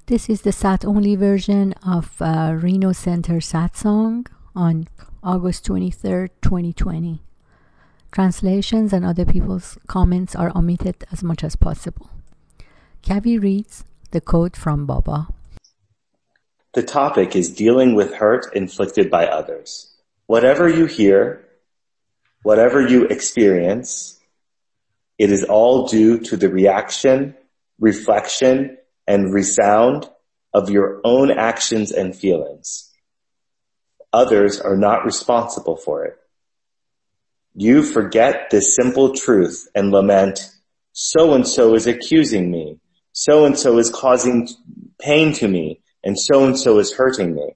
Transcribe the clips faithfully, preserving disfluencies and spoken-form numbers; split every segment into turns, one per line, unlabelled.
This is the sat-only version of uh, Reno Center Satsang on August twenty-third, twenty twenty. Translations and other people's comments are omitted as much as possible. Kavi reads the quote from Baba.
The topic is dealing with hurt inflicted by others. Whatever you hear, whatever you experience, it is all due to the reaction, reflection, and resound of your own actions and feelings. Others are not responsible for it. You forget this simple truth and lament, so-and-so is accusing me, so-and-so is causing pain to me, and so-and-so is hurting me.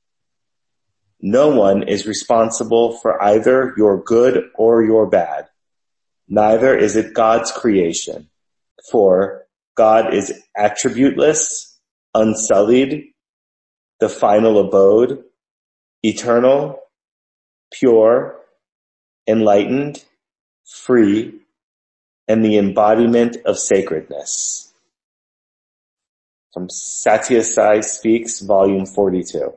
No one is responsible for either your good or your bad. Neither is it God's creation. For God is attributeless, unsullied, the final abode, eternal, pure, enlightened, free, and the embodiment of sacredness. From Satya Sai Speaks, Volume forty-two.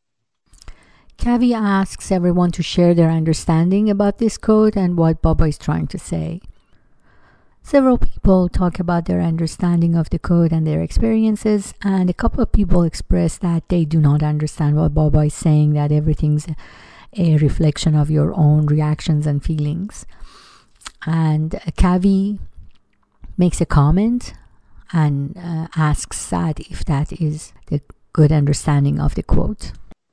Kavi asks everyone to share their understanding about this quote and what Baba is trying to say. Several people talk about their understanding of the code and their experiences, and a couple of people express that they do not understand what Baba is saying, that everything's a reflection of your own reactions and feelings. And Kavi makes a comment and uh, asks that if that is the good understanding of the quote.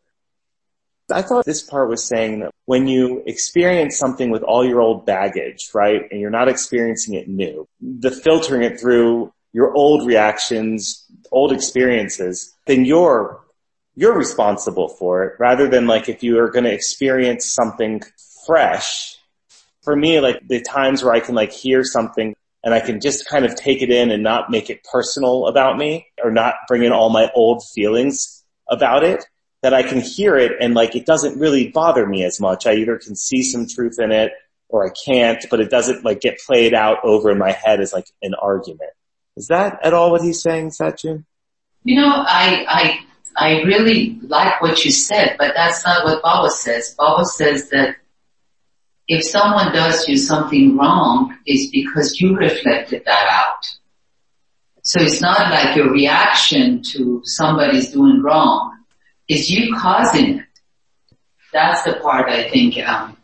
I thought this part was saying that when you experience something with all your old baggage, right, and you're not experiencing it new, the filtering it through your old reactions, old experiences, then you're, you're responsible for it, rather than like if you are going to experience something fresh. For me, like the times where I can like hear something and I can just kind of take it in and not make it personal about me, or not bring in all my old feelings about it, that I can hear it and like it doesn't really bother me as much. I either can see some truth in it or I can't, but it doesn't like get played out over in my head as like an argument. Is that at all what he's saying, Satchu?
You know, I, I, I really like what you said, but that's not what Baba says. Baba says that if someone does you something wrong, it's because you reflected that out. So it's not like your reaction to somebody's doing wrong. Is you causing it. That's the part I think, um,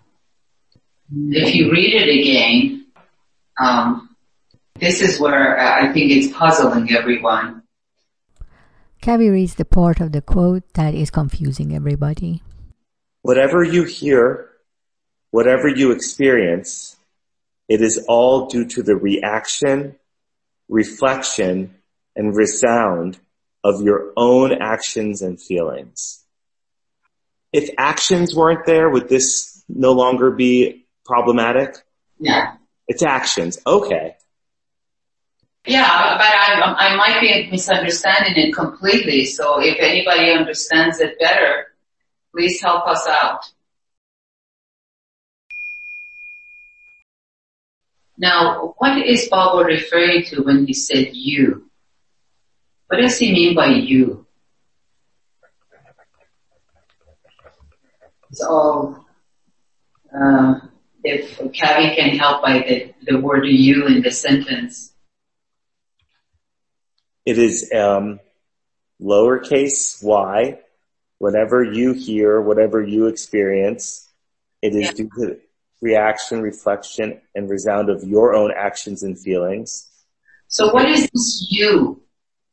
if you read it again, um, this is where I think it's puzzling everyone.
Kavi reads the part of the quote that is confusing everybody.
Whatever you hear, whatever you experience, it is all due to the reaction, reflection, and resound of your own actions and feelings. If actions weren't there, would this no longer be problematic?
Yeah.
It's actions. Okay.
Yeah, but I, I might be misunderstanding it completely, so if anybody understands it better, please help us out. Now, what is Baba referring to when he said you? What does he mean by you? So, uh, if Kavi can help by the, the word you in the sentence.
It is um, lowercase y. Whatever you hear, whatever you experience, it is yeah. due to reaction, reflection, and resound of your own actions and feelings.
So what is this you?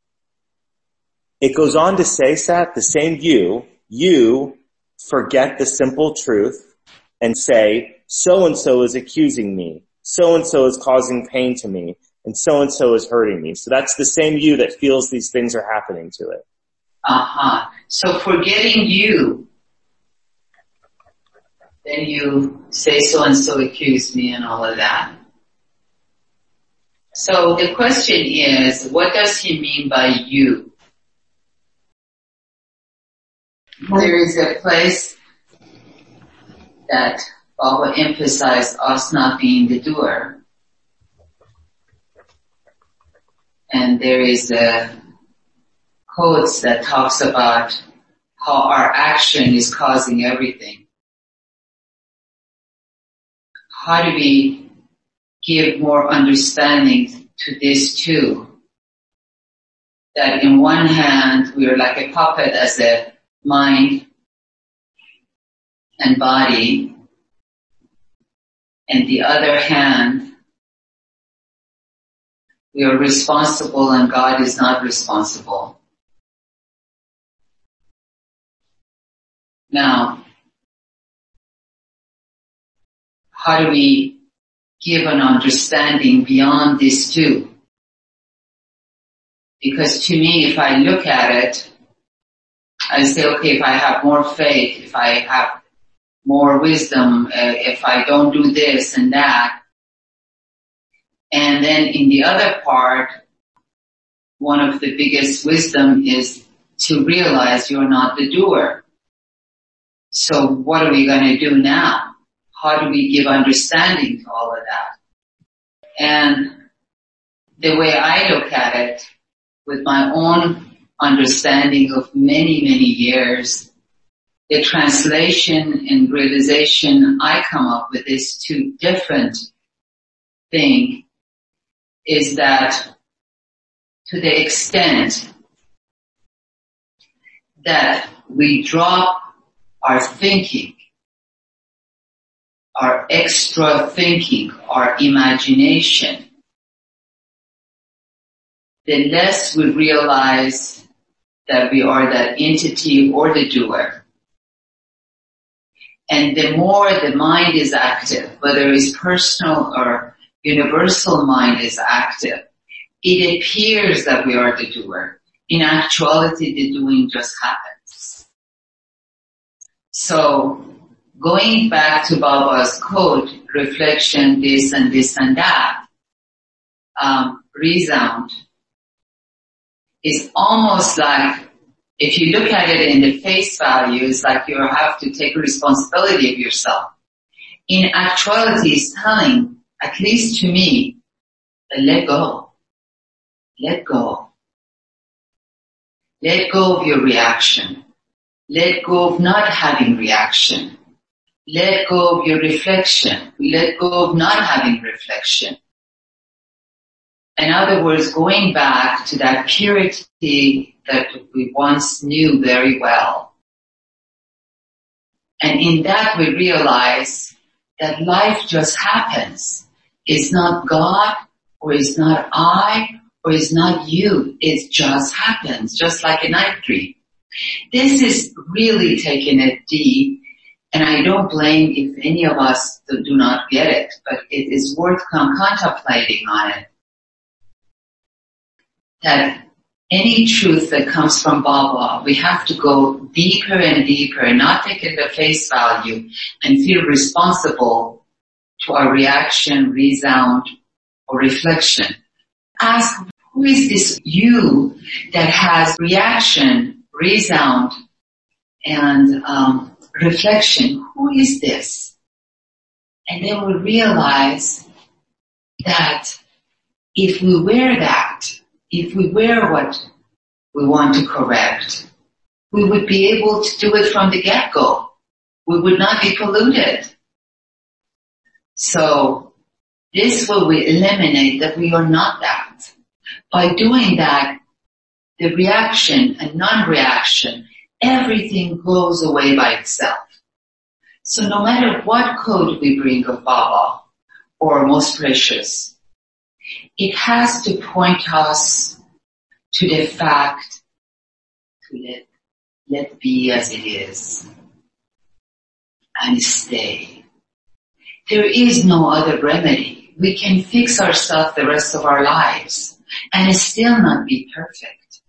It goes on to say, Sat, the same you, you forget the simple truth and say, so-and-so is accusing me, so-and-so is causing pain to me, and so-and-so is hurting me. So that's the same you that feels these things are happening to it.
Uh-huh. So forgetting you, then you say so-and-so accused me and all of that. So the question is, what does he mean by you? There is a place that Baba emphasized us not being the doer. And there is a quotes that talks about how our action is causing everything. How do we give more understanding to this too? That in one hand, we are like a puppet as a mind and body, and the other hand, we are responsible and God is not responsible. Now, how do we give an understanding beyond this too? Because to me, if I look at it, I say, okay, if I have more faith, if I have more wisdom, uh, if I don't do this and that. And then in the other part, one of the biggest wisdom is to realize you're not the doer. So what are we going to do now? How do we give understanding to all of that? And the way I look at it, with my own understanding of many, many years, the translation and realization I come up with is two different things, is that to the extent that we drop our thinking, our extra thinking, our imagination, the less we realize that we are that entity or the doer. And the more the mind is active, whether it's personal or universal mind is active, it appears that we are the doer. In actuality, the doing just happens. So, going back to Baba's quote, reflection, this and this and that, um, resound, is almost like, if you look at it in the face value, it's like you have to take responsibility of yourself. In actuality, it's telling, at least to me, that let go. Let go. Let go of your reaction. Let go of not having reaction. Let go of your reflection. Let go of not having reflection. In other words, going back to that purity that we once knew very well. And in that we realize that life just happens. It's not God, or it's not I, or it's not you. It just happens, just like a night dream. This is really taking it deep, and I don't blame if any of us do not get it, but it is worth contemplating on it. That any truth that comes from Baba, we have to go deeper and deeper and not take it at face value and feel responsible to our reaction, resound, or reflection. Ask, who is this you that has reaction, resound, and um, reflection? Who is this? And then we realize that if we wear that, if we wear what we want to correct, we would be able to do it from the get-go. We would not be polluted. So this will we eliminate that we are not that. By doing that, the reaction and non-reaction, everything goes away by itself. So no matter what code we bring of Baba, or most precious, it has to point us to the fact to let, let be as it is and stay. There is no other remedy. We can fix ourselves the rest of our lives and still not be perfect.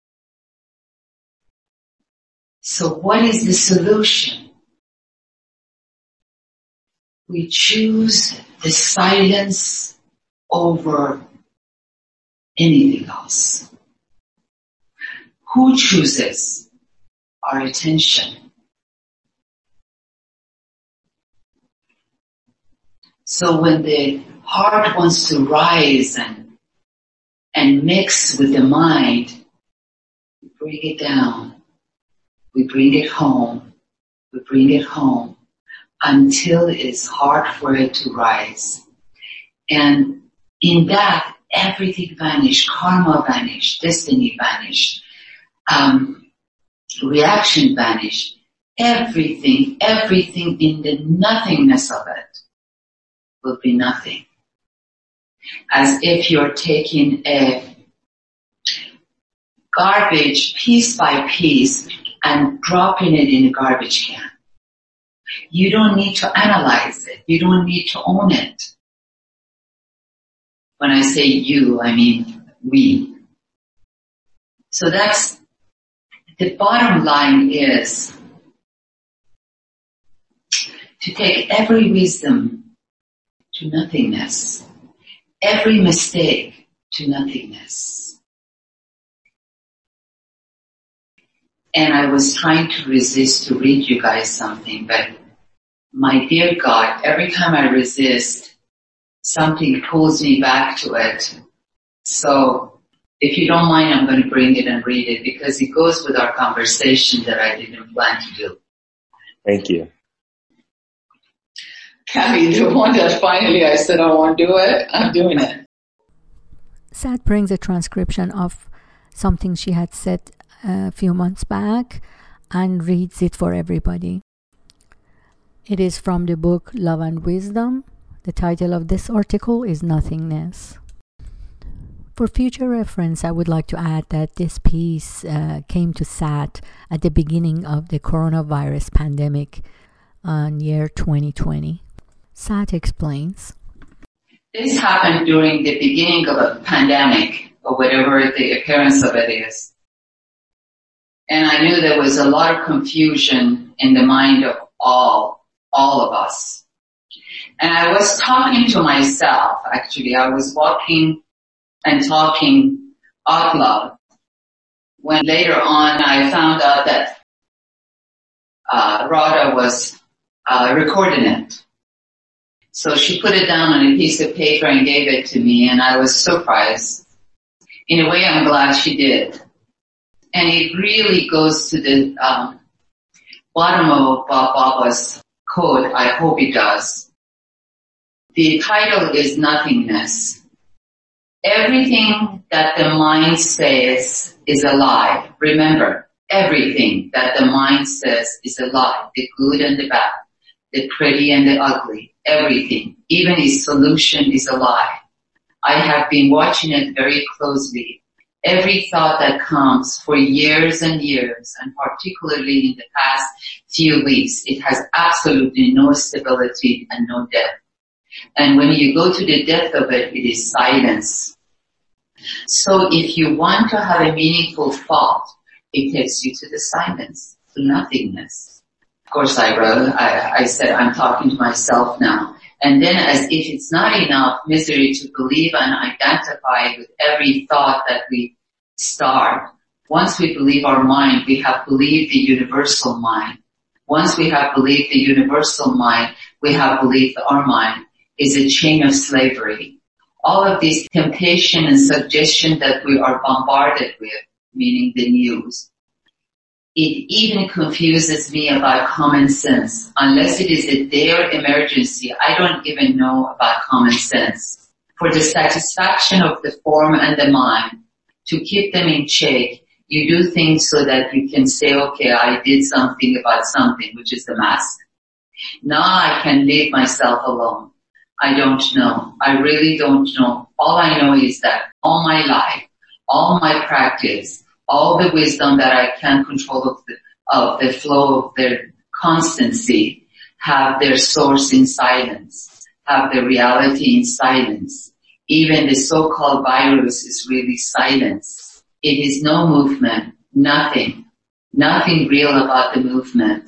So what is the solution? We choose the silence over anything else. Who chooses our attention? So when the heart wants to rise and, and mix with the mind, we bring it down. We bring it home. We bring it home until it's hard for it to rise. And in that, everything vanished. Karma vanished. Destiny vanished. Um, reaction vanished. Everything, everything in the nothingness of it will be nothing. As if you're taking a garbage piece by piece and dropping it in a garbage can. You don't need to analyze it. You don't need to own it. When I say you, I mean we. So that's, the bottom line is to take every wisdom to nothingness, every mistake to nothingness. And I was trying to resist to read you guys something, but my dear God, every time I resist, something pulls me back to it. So if you don't mind, I'm going to bring it and read it because it goes with our conversation that I didn't plan to do.
Thank you.
Kathy, the one that finally I said I won't do it, I'm doing it.
Sat brings a transcription of something she had said a few months back and reads it for everybody. It is from the book Love and Wisdom. The title of this article is Nothingness. For future reference, I would like to add that this piece uh, came to Sat at the beginning of the coronavirus pandemic in year twenty twenty. Sat explains.
This happened during the beginning of a pandemic, or whatever the appearance of it is. And I knew there was a lot of confusion in the mind of all, all of us. And I was talking to myself, actually. I was walking and talking out loud when later on I found out that uh, Radha was uh, recording it. So she put it down on a piece of paper and gave it to me, and I was surprised. In a way, I'm glad she did. And it really goes to the um, bottom of Baba's code. I hope it does. The title is Nothingness. Everything that the mind says is a lie. Remember, everything that the mind says is a lie. The good and the bad, the pretty and the ugly, everything. Even its solution is a lie. I have been watching it very closely. Every thought that comes for years and years, and particularly in the past few weeks, it has absolutely no stability and no depth. And when you go to the depth of it, it is silence. So if you want to have a meaningful thought, it takes you to the silence, to nothingness. Of course, I wrote, I, I said, I'm talking to myself now. And then as if it's not enough misery to believe and identify with every thought that we start. Once we believe our mind, we have believed the universal mind. Once we have believed the universal mind, we have believed our mind is a chain of slavery. All of these temptation and suggestion that we are bombarded with, meaning the news, it even confuses me about common sense. Unless it is a dire emergency, I don't even know about common sense. For the satisfaction of the form and the mind, to keep them in check, you do things so that you can say, okay, I did something about something, which is the mask. Now I can leave myself alone. I don't know. I really don't know. All I know is that all my life, all my practice, all the wisdom that I can control of the, of the flow of their constancy have their source in silence, have their reality in silence. Even the so-called virus is really silence. It is no movement, nothing, nothing real about the movement.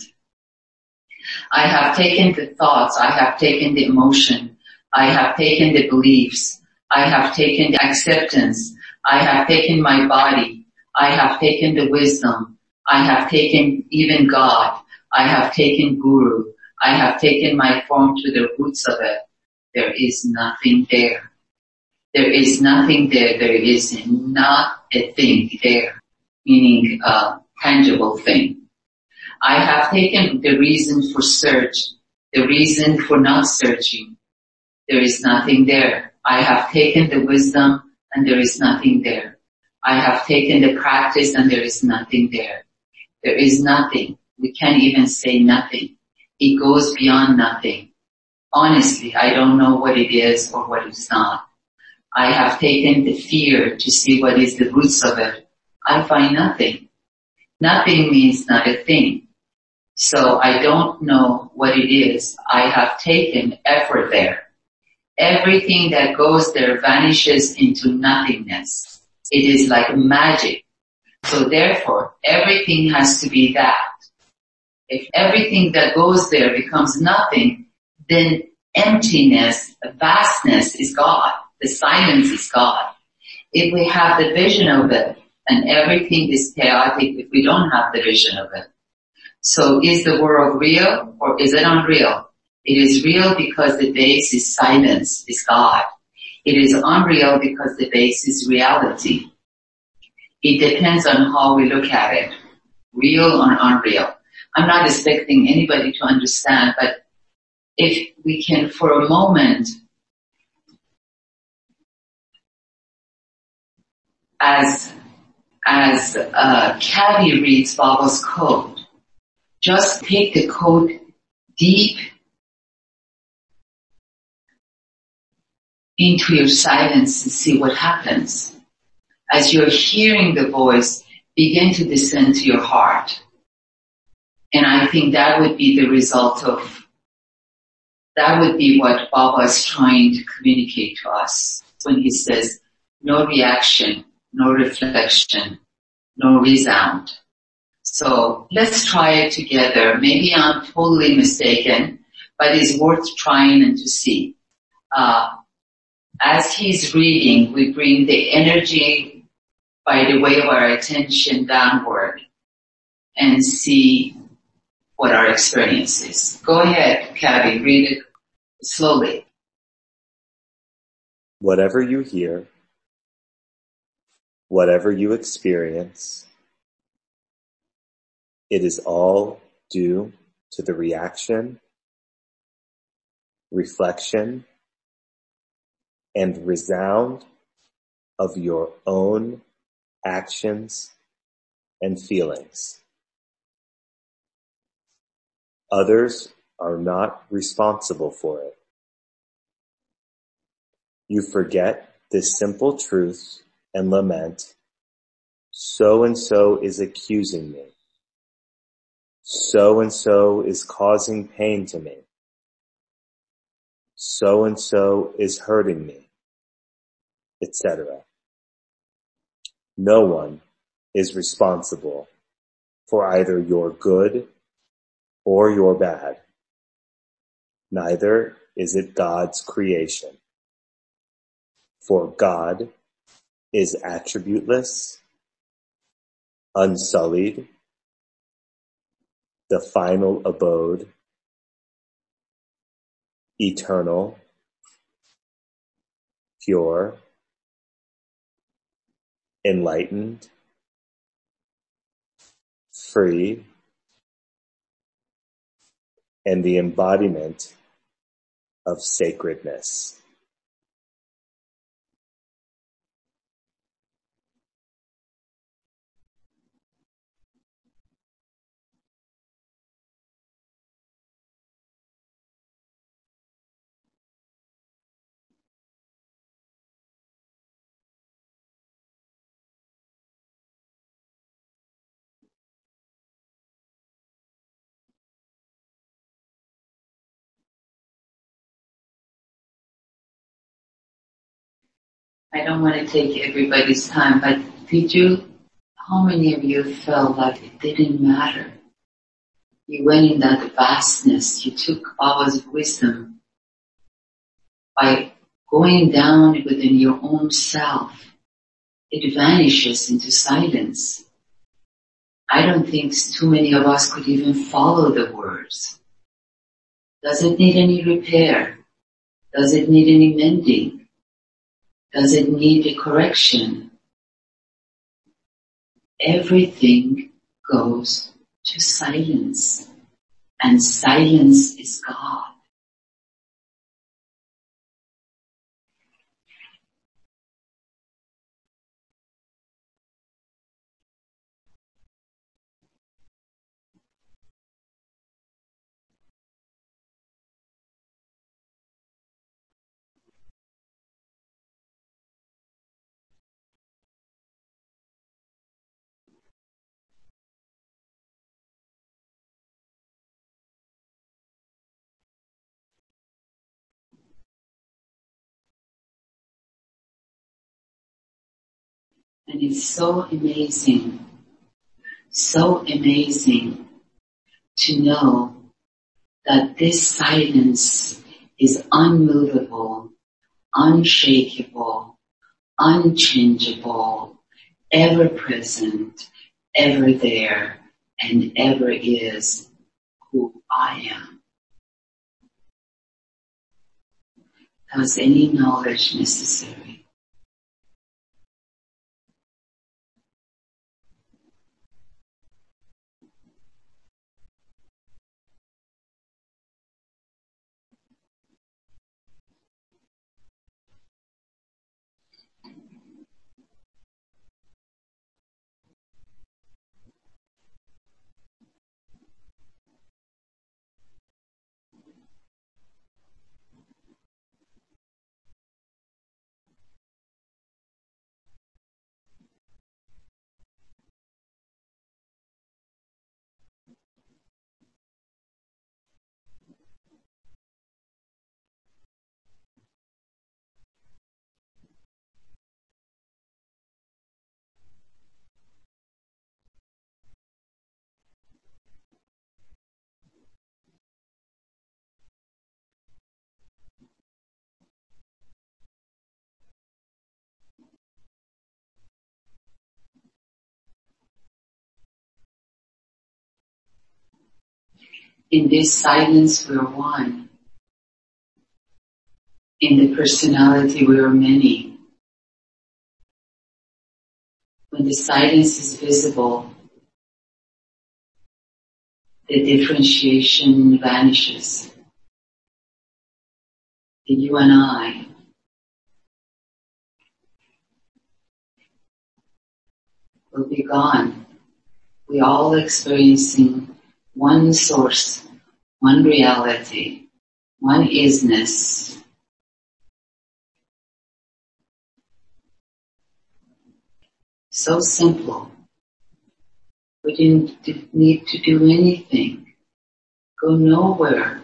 I have taken the thoughts, I have taken the emotion, I have taken the beliefs, I have taken the acceptance, I have taken my body, I have taken the wisdom, I have taken even God, I have taken Guru, I have taken my form to the roots of it. There is nothing there. There is nothing there. There is not a thing there. meaning a tangible thing. I have taken the reason for search, the reason for not searching. There is nothing there. I have taken the wisdom and there is nothing there. I have taken the practice and there is nothing there. There is nothing. We can't even say nothing. It goes beyond nothing. Honestly, I don't know what it is or what it's not. I have taken the fear to see what is the roots of it. I find nothing. Nothing means not a thing. So I don't know what it is. I have taken effort there. Everything that goes there vanishes into nothingness. It is like magic. So therefore, everything has to be that. If everything that goes there becomes nothing, then emptiness, vastness is God. The silence is God. If we have the vision of it, and everything is chaotic if we don't have the vision of it. So is the world real or is it unreal? It is real because the base is silence, is God. It is unreal because the base is reality. It depends on how we look at it, real or unreal. I'm not expecting anybody to understand, but if we can for a moment, as as uh, Kathy reads Baba's code, just take the code deep into your silence and see what happens. As you're hearing the voice, begin to descend to your heart. And I think that would be the result of, that would be what Baba is trying to communicate to us when he says, no reaction, no reflection, no resound. So let's try it together. Maybe I'm totally mistaken, but it's worth trying and to see. Uh, as he's reading, we bring the energy by the way of our attention downward and see what our experience is. Go ahead, Kathy, read it slowly.
Whatever you hear, whatever you experience, it is all due to the reaction, reflection, and resound of your own actions and feelings. Others are not responsible for it. You forget this simple truth and lament, so and so is accusing me. So and so is causing pain to me. So and so is hurting me, et cetera. No one is responsible for either your good or your bad. Neither is it God's creation. For God is attributeless, unsullied, the final abode, eternal, pure, enlightened, free, and the embodiment of sacredness.
I don't want to take everybody's time, but did you, how many of you felt like it didn't matter? You went in that vastness, you took Baba's wisdom by going down within your own self. It vanishes into silence. I don't think too many of us could even follow the words. Does it need any repair? Does it need any mending? Does it need a correction? everything goes to silence. And silence is God. And it's so amazing, so amazing to know that this silence is unmovable, unshakable, unchangeable, ever present, ever there, and ever is who I am. Was any knowledge necessary? In this silence we're one. In the personality we are many. When the silence is visible, the differentiation vanishes. The you and I will be gone. We all experiencing one source, one reality, one isness. So simple. We didn't need to do anything. Go nowhere.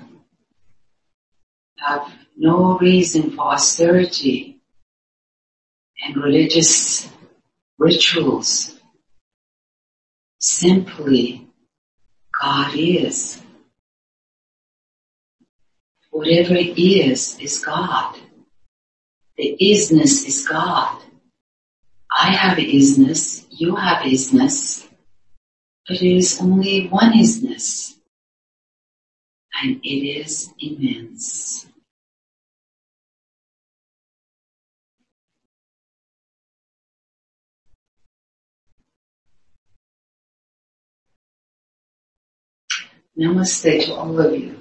Have no reason for austerity and religious rituals. Simply, God is. Whatever is, is God. The isness is God. I have isness, you have isness, but it is only one isness, and it is immense. Namaste to all of you.